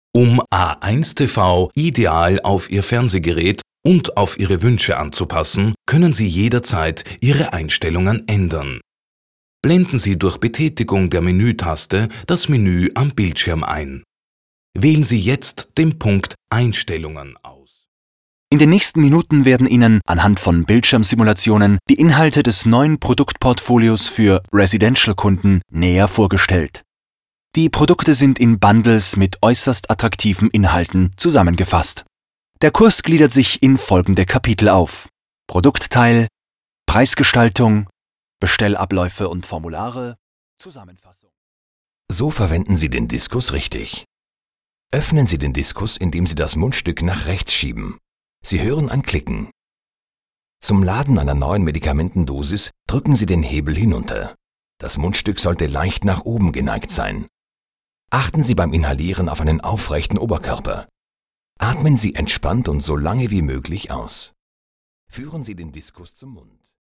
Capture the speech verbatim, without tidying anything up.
Um A eins T V ideal auf Ihr Fernsehgerät und auf Ihre Wünsche anzupassen, können Sie jederzeit Ihre Einstellungen ändern. Blenden Sie durch Betätigung der Menütaste das Menü am Bildschirm ein. Wählen Sie jetzt den Punkt Einstellungen aus. In den nächsten Minuten werden Ihnen anhand von Bildschirmsimulationen die Inhalte des neuen Produktportfolios für Residential-Kunden näher vorgestellt. Die Produkte sind in Bundles mit äußerst attraktiven Inhalten zusammengefasst. Der Kurs gliedert sich in folgende Kapitel auf: Produktteil, Preisgestaltung, Bestellabläufe und Formulare, Zusammenfassung. So verwenden Sie den Diskus richtig. Öffnen Sie den Diskus, indem Sie das Mundstück nach rechts schieben. Sie hören ein Klicken. Zum Laden einer neuen Medikamentendosis drücken Sie den Hebel hinunter. Das Mundstück sollte leicht nach oben geneigt sein. Achten Sie beim Inhalieren auf einen aufrechten Oberkörper. Atmen Sie entspannt und so lange wie möglich aus. Führen Sie den Diskus zum Mund.